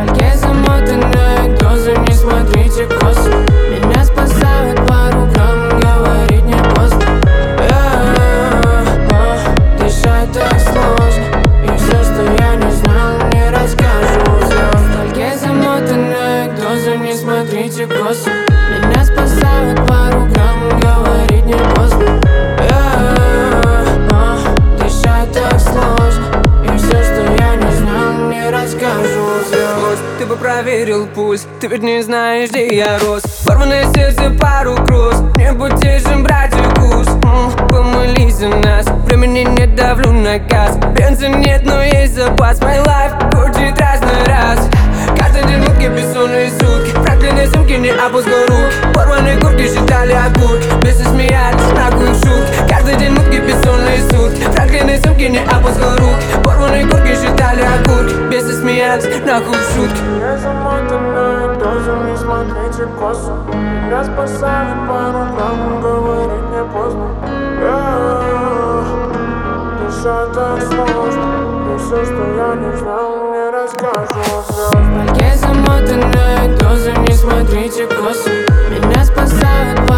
фольге замотанной дозы, не смотрите косо. Меня спасают пару грамм, говорить не поздно. Дышать так сложно, и все, что я не знал, не расскажу. В фольге замотанной дозы, не смотрите косо. Меня спасают пару грамм, говорить не поздно. Дышать так сложно, и все, что я не знал, не расскажу. Ты бы проверил пульс, ты ведь не знаешь, где я рос. Порванное сердце, пару кросс, не будь тяжем, братья, кус. Помолись за нас, времени нет, давлю на газ. Бензин нет, но есть запас. My life крутит раз на раз. Каждый день мутки, бессонные сутки. Проклятые сумки, не опускай руки. Порванные куртки, считали окурки. Вместе смеялись, нахуй шутки. Каждый день мутки, бессонные сутки. Проклятые сумки, не опускай руки. Порванные куртки, считали окурки. Вместе смеялись, нахуй шутки. Я замотанная доза, не смотрите косо. Меня спасает пару грамм, говорить не поздно. Дышать так сложно, и все, что я не знал, не расскажу. В фольге замотанной дозы, не смотрите косо. Меня спасают